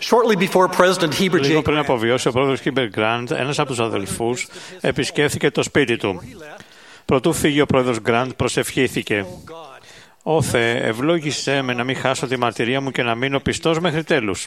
Shortly before President Heber J. Λίγο πριν αποβιώσει, ο πρόεδρος Heber Grant, ένας από τους αδελφούς, επισκέφθηκε το σπίτι του. Προτού φύγει ο πρόεδρος Grant, προσευχήθηκε. «Ω Θεέ, ευλόγησέ με να μην χάσω τη μαρτυρία μου και να μείνω πιστός μέχρι τέλους».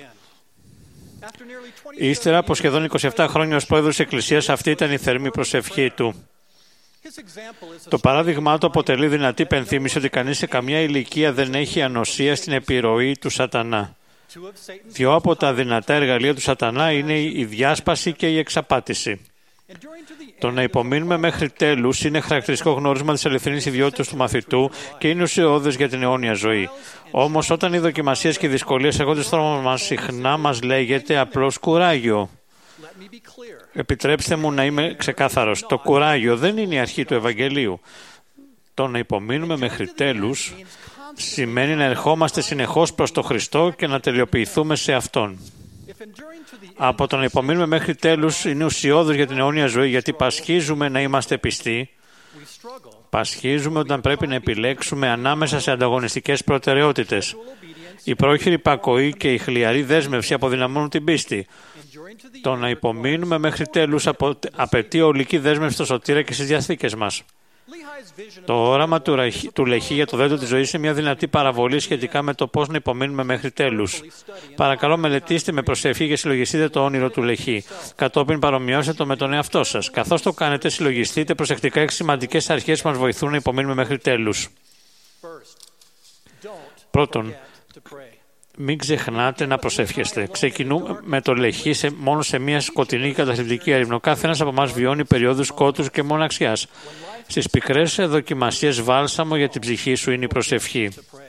Ύστερα από σχεδόν 27 χρόνια ως πρόεδρος της Εκκλησίας, αυτή ήταν η θερμή προσευχή του. Το παράδειγμά του αποτελεί δυνατή πενθύμηση ότι κανείς σε καμιά ηλικία δεν έχει ανοσία στην επιρροή του σατανά. Δυο από τα δυνατά εργαλεία του σατανά είναι η διάσπαση και η εξαπάτηση. Το να υπομείνουμε μέχρι τέλους είναι χαρακτηριστικό γνώρισμα της αληθινής ιδιότητας του μαθητού και είναι ουσιώδες για την αιώνια ζωή. Όμως όταν οι δοκιμασίες και οι δυσκολίες έρχονται στο δρόμο μας, συχνά μας λέγεται απλώς κουράγιο. Επιτρέψτε μου να είμαι ξεκάθαρος. Το κουράγιο δεν είναι η αρχή του Ευαγγελίου. Το να υπομείνουμε μέχρι τέλους σημαίνει να ερχόμαστε συνεχώς προς τον Χριστό και να τελειοποιηθούμε σε Αυτόν. Από το να υπομείνουμε μέχρι τέλους είναι ουσιώδες για την αιώνια ζωή, γιατί πασχίζουμε να είμαστε πιστοί. Πασχίζουμε όταν πρέπει να επιλέξουμε ανάμεσα σε ανταγωνιστικές προτεραιότητες. Η πρόχειρη υπακοή και η χλιαρή δέσμευση αποδυναμώνουν την πίστη. Το να υπομείνουμε μέχρι τέλους απαιτεί ολική δέσμευση στο σωτήρα και στις διαθήκες μας. Το όραμα του Λεχή για το δέντρο της ζωής είναι μια δυνατή παραβολή σχετικά με το πώς να υπομείνουμε μέχρι τέλους. Παρακαλώ, μελετήστε με προσευχή και συλλογιστείτε το όνειρο του Λεχή. Κατόπιν παρομοιώστε το με τον εαυτό σας. Καθώς το κάνετε, συλλογιστείτε προσεκτικά 6 σημαντικές αρχές που μας βοηθούν να υπομείνουμε μέχρι τέλους. Πρώτον, μην ξεχνάτε να προσεύχεστε. Ξεκινούμε με το Λεχή μόνο σε μια σκοτεινή και καταθλιπτική έρημνο. Κάθε ένας από εμάς βιώνει περιόδους σκότους και μοναξιάς. Στις πικρές δοκιμασίες, βάλσαμο για την ψυχή σου είναι η προσευχή.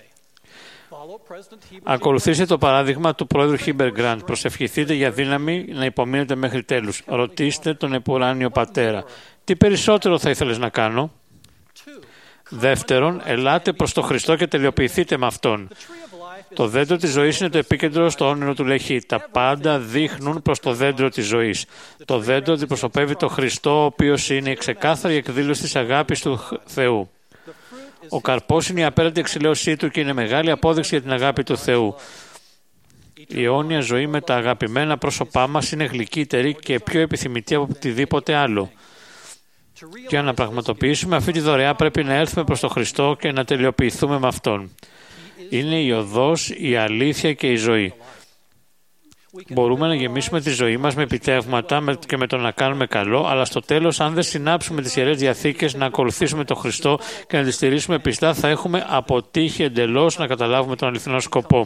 Ακολουθήστε το παράδειγμα του πρόεδρου Heber Grant. Προσευχηθείτε για δύναμη να υπομείνετε μέχρι τέλους. Ρωτήστε τον επουράνιο Πατέρα. Τι περισσότερο θα ήθελες να κάνω? Δεύτερον, ελάτε προς τον Χριστό και τελειοποιηθείτε με Αυτόν. Το δέντρο της ζωής είναι το επίκεντρο στο όνειρο του Λεχή. Τα πάντα δείχνουν προς το δέντρο της ζωής. Το δέντρο αντιπροσωπεύει το Χριστό, ο οποίος είναι η ξεκάθαρη εκδήλωση της αγάπης του Θεού. Ο καρπός είναι η απέραντη εξηλαίωσή του και είναι μεγάλη απόδειξη για την αγάπη του Θεού. Η αιώνια ζωή με τα αγαπημένα πρόσωπά μας είναι γλυκύτερη και πιο επιθυμητή από οτιδήποτε άλλο. Για να πραγματοποιήσουμε αυτή τη δωρεά πρέπει να έρθουμε προς τον Χριστό και να τελειοποιηθούμε με Αυτόν. Είναι η οδός, η αλήθεια και η ζωή. Μπορούμε να γεμίσουμε τη ζωή μας με επιτεύγματα και με το να κάνουμε καλό, αλλά στο τέλος, αν δεν συνάψουμε τις Ιερές Διαθήκες, να ακολουθήσουμε τον Χριστό και να τη στηρίσουμε πιστά, θα έχουμε αποτύχει εντελώς να καταλάβουμε τον αληθινό σκοπό.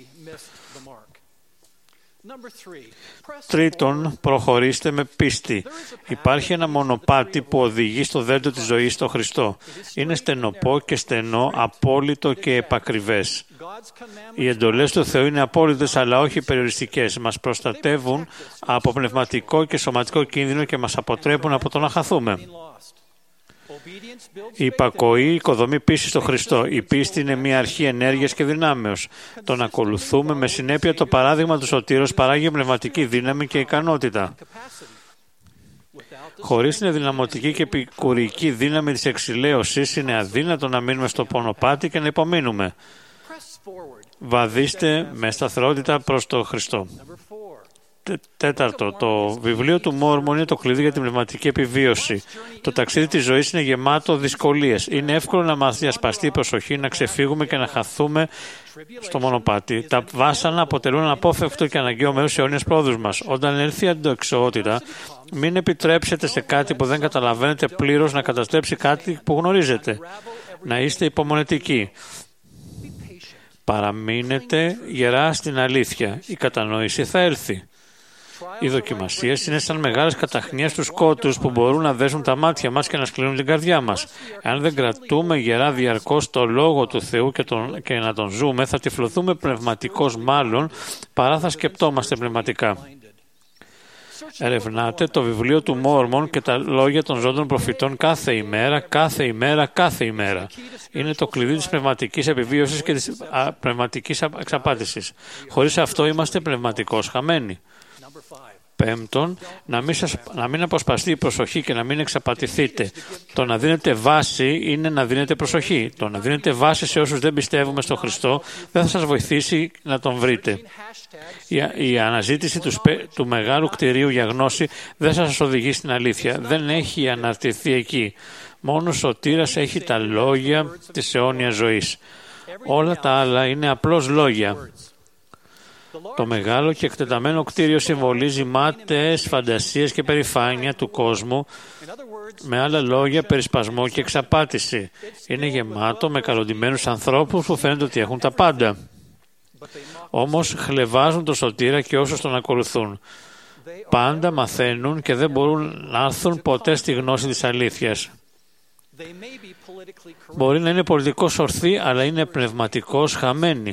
Τρίτον, προχωρήστε με πίστη. Υπάρχει ένα μονοπάτι που οδηγεί στο δέντρο της ζωής στο Χριστό. Είναι στενοπό και στενό, απόλυτο και επακριβές. Οι εντολές του Θεού είναι απόλυτες αλλά όχι περιοριστικές. Μας προστατεύουν από πνευματικό και σωματικό κίνδυνο και μας αποτρέπουν από το να χαθούμε. Η υπακοή οικοδομεί πίστη στο Χριστό. Η πίστη είναι μια αρχή ενέργειας και δυνάμεως. Το να ακολουθούμε με συνέπεια το παράδειγμα του Σωτήρος παράγει πνευματική δύναμη και ικανότητα. Χωρίς την δυναμωτική και επικουρική δύναμη της εξηλαίωσης είναι αδύνατο να μείνουμε στο πονοπάτι και να υπομείνουμε. Βαδίστε με σταθερότητα προς τον Χριστό. Τέταρτο, το βιβλίο του Μόρμον είναι το κλειδί για την πνευματική επιβίωση. Το ταξίδι της ζωής είναι γεμάτο δυσκολίες. Είναι εύκολο να μας διασπαστεί η προσοχή, να ξεφύγουμε και να χαθούμε στο μονοπάτι. Τα βάσανα αποτελούν αναπόφευκτο και αναγκαίο μέρος της αιώνιας πρόοδους μας. Όταν έρθει η αντοεξότητα, μην επιτρέψετε σε κάτι που δεν καταλαβαίνετε πλήρως να καταστρέψει κάτι που γνωρίζετε. Να είστε υπομονετικοί. Παραμείνετε γερά στην αλήθεια. Η κατανόηση θα έλθει. Οι δοκιμασίες είναι σαν μεγάλες καταχνίες στους σκότους που μπορούν να δέσουν τα μάτια μας και να σκληρούν την καρδιά μας. Αν δεν κρατούμε γερά διαρκώς το Λόγο του Θεού και να τον ζούμε, θα τυφλωθούμε πνευματικώς μάλλον παρά θα σκεπτόμαστε πνευματικά. Ερευνάτε το βιβλίο του Μόρμον και τα λόγια των ζώντων προφητών κάθε ημέρα. Είναι το κλειδί της πνευματικής επιβίωσης και της πνευματικής εξαπάτησης. Χωρίς αυτό είμαστε πνευματικώς χαμένοι. Πέμπτον, να μην αποσπαστεί η προσοχή και να μην εξαπατηθείτε. Το να δίνετε βάση είναι να δίνετε προσοχή. Το να δίνετε βάση σε όσους δεν πιστεύουμε στον Χριστό δεν θα σας βοηθήσει να τον βρείτε. Η αναζήτηση του μεγάλου κτηρίου για γνώση δεν θα σας οδηγεί στην αλήθεια. Δεν έχει αναρτηθεί εκεί. Μόνο ο Σωτήρας έχει τα λόγια της αιώνιας ζωής. Όλα τα άλλα είναι απλώς λόγια. Το μεγάλο και εκτεταμένο κτίριο συμβολίζει μάταιες φαντασίες και περηφάνεια του κόσμου, με άλλα λόγια περισπασμό και εξαπάτηση. Είναι γεμάτο με καλοντημένους ανθρώπους που φαίνεται ότι έχουν τα πάντα. Όμως χλευάζουν τον Σωτήρα και όσους τον ακολουθούν. Πάντα μαθαίνουν και δεν μπορούν να έρθουν ποτέ στη γνώση της αλήθειας. Μπορεί να είναι πολιτικώς ορθοί, αλλά είναι πνευματικώς χαμένοι.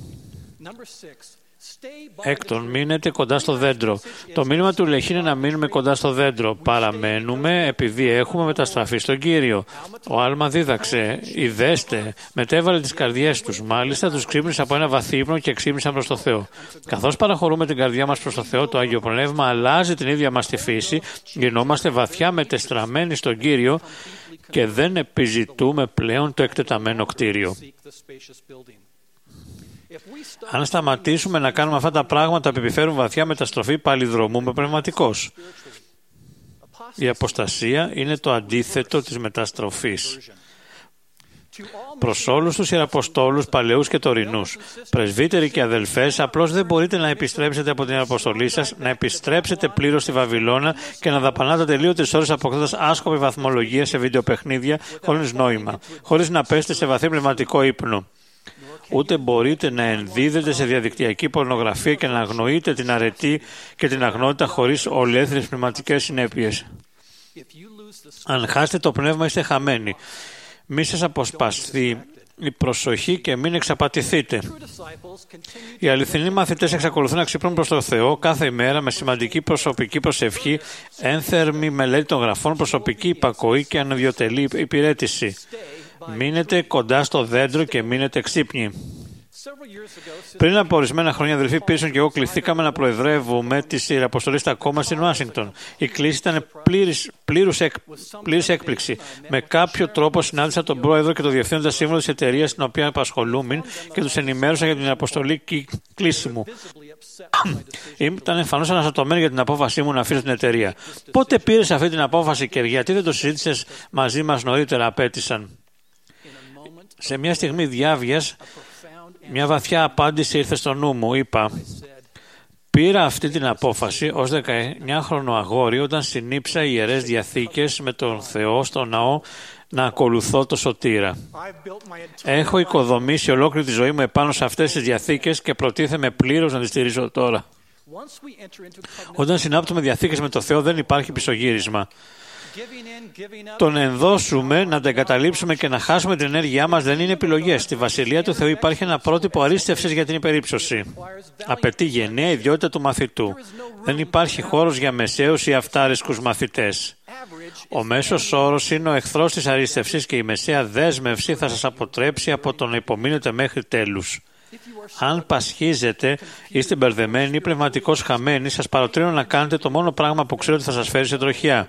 Έκτον, μείνετε κοντά στο δέντρο. Το μήνυμα του Λεχή είναι να μείνουμε κοντά στο δέντρο. Παραμένουμε επειδή έχουμε μεταστραφεί στον Κύριο. Ο Άλμα δίδαξε, ιδέστε, μετέβαλε τις καρδιές τους. Μάλιστα τους ξύπνησε από ένα βαθύ ύπνο και ξύπνησαν προς το Θεό. Καθώς παραχωρούμε την καρδιά μας προς το Θεό, το Άγιο Πνεύμα αλλάζει την ίδια μας τη φύση. Γινόμαστε βαθιά μετεστραμμένοι στον Κύριο και δεν επιζητούμε πλέον το εκτεταμένο κτίριο. Αν σταματήσουμε να κάνουμε αυτά τα πράγματα που επιφέρουν βαθιά μεταστροφή, παλιδρομούμε πνευματικώς. Η αποστασία είναι το αντίθετο της μεταστροφής. Προς όλους τους ιεραποστόλους, παλαιούς και τωρινούς, πρεσβύτεροι και αδελφές, απλώς δεν μπορείτε να επιστρέψετε από την αποστολή σας, να επιστρέψετε πλήρως στη Βαβυλώνα και να δαπανάτε τελείωτες ώρες αποκτώντας άσκοπη βαθμολογία σε βιντεοπαιχνίδια χωρίς νόημα, χωρίς να πέσετε σε βαθύ πνευματικό ύπνο. Ούτε μπορείτε να ενδίδετε σε διαδικτυακή πορνογραφία και να αγνοείτε την αρετή και την αγνότητα χωρίς ολέθριες πνευματικές συνέπειες. Αν χάσετε το πνεύμα, είστε χαμένοι. Μη σας αποσπαστεί η προσοχή και μην εξαπατηθείτε. Οι αληθινοί μαθητές εξακολουθούν να ξυπνούν προς το Θεό κάθε ημέρα με σημαντική προσωπική προσευχή, ένθερμη μελέτη των γραφών, προσωπική υπακοή και ανιδιοτελή υπηρέτηση. Μείνετε κοντά στο δέντρο και μείνετε ξύπνοι. Πριν από ορισμένα χρόνια, αδελφοί Πίρσον και εγώ κληθήκαμε να προεδρεύουμε τη ιεραποστολή στα κόμμα στην Ουάσιγκτον. Η κλήση ήταν πλήρης έκπληξη. Με κάποιο τρόπο συνάντησα τον πρόεδρο και τον διευθύνοντα σύμβουλο της εταιρείας στην οποία απασχολούμην και τους ενημέρωσα για την αποστολή κλήση μου. Ήταν εμφανώς αναστατωμένοι για την απόφασή μου να αφήσω την εταιρεία. Πότε πήρες αυτή την απόφαση και γιατί δεν το συζήτησες μαζί μας νωρίτερα, απέτησαν. Σε μια στιγμή διάβιας, μια βαθιά απάντηση ήρθε στο νου μου. Είπα, πήρα αυτή την απόφαση ως 19χρονο αγόρι όταν συνήψα ιερές διαθήκες με τον Θεό στο ναό να ακολουθώ το Σωτήρα. Έχω οικοδομήσει ολόκληρη τη ζωή μου επάνω σε αυτές τις διαθήκες και προτίθεμαι πλήρως να τις στηρίζω τώρα. Όταν συνάπτουμε διαθήκες με το Θεό δεν υπάρχει πισωγύρισμα. Το να ενδώσουμε, να τα εγκαταλείψουμε και να χάσουμε την ενέργειά μας δεν είναι επιλογές. Στη Βασιλεία του Θεού υπάρχει ένα πρότυπο αρίστευσης για την υπερύψωση. Απαιτεί γενναία ιδιότητα του μαθητού. Δεν υπάρχει χώρος για μεσαίους ή αυτάρισκους μαθητές. Ο μέσος όρος είναι ο εχθρός της αρίστευσης και η μεσαία δέσμευση θα σας αποτρέψει από το να υπομείνετε μέχρι τέλους. Αν πασχίζετε, είστε μπερδεμένοι ή πνευματικώς χαμένοι, σας παροτρύνω να κάνετε το μόνο πράγμα που ξέρω ότι θα σας φέρει σε τροχιά.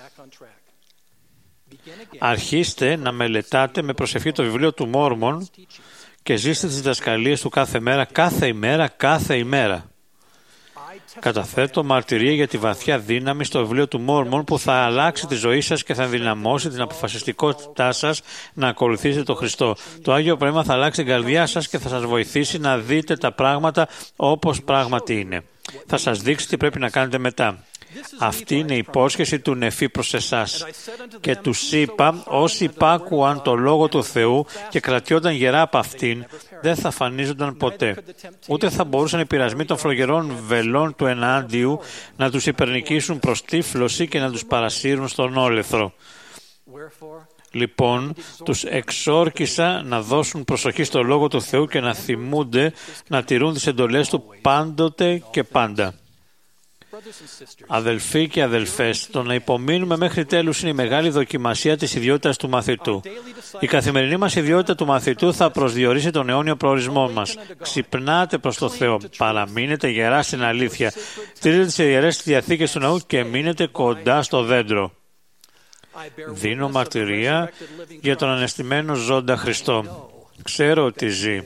Αρχίστε να μελετάτε με προσευχή το βιβλίο του Μόρμον και ζήστε τις διδασκαλίες του κάθε ημέρα. Καταθέτω μαρτυρία για τη βαθιά δύναμη στο βιβλίο του Μόρμον που θα αλλάξει τη ζωή σας και θα ενδυναμώσει την αποφασιστικότητά σας να ακολουθήσετε τον Χριστό. Το Άγιο Πνεύμα θα αλλάξει την καρδιά σας και θα σας βοηθήσει να δείτε τα πράγματα όπως πράγματι είναι. Θα σας δείξει τι πρέπει να κάνετε μετά. Αυτή είναι η υπόσχεση του νεφή προς εσάς. Και τους είπα, όσοι υπάκουαν το Λόγο του Θεού και κρατιόταν γερά από αυτήν, δεν θα φανίζονταν ποτέ. Ούτε θα μπορούσαν οι πειρασμοί των φλογερών βελών του ενάντιου να τους υπερνικήσουν προς τύφλωση και να τους παρασύρουν στον όλεθρο. Λοιπόν, τους εξόρκησα να δώσουν προσοχή στο Λόγο του Θεού και να θυμούνται να τηρούν τις εντολές του πάντοτε και πάντα. Αδελφοί και αδελφές, το να υπομείνουμε μέχρι τέλους είναι η μεγάλη δοκιμασία της ιδιότητας του μαθητού. Η καθημερινή μας ιδιότητα του μαθητού θα προσδιορίσει τον αιώνιο προορισμό μας. Ξυπνάτε προς το Θεό, παραμείνετε γερά στην αλήθεια, τηρείτε τις ιερές διαθήκες του ναού και μείνετε κοντά στο δέντρο. Δίνω μαρτυρία για τον ανεστημένο ζώντα Χριστό. Ξέρω ότι ζει.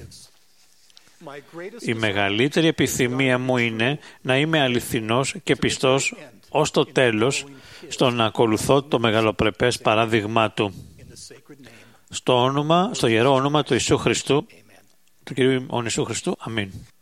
Η μεγαλύτερη επιθυμία μου είναι να είμαι αληθινός και πιστός ως το τέλος στο να ακολουθώ το μεγαλοπρεπές παράδειγμά Του. Στο ιερό όνομα του Ιησού Χριστού, του Κυρίου Ιησού Χριστού. Αμήν.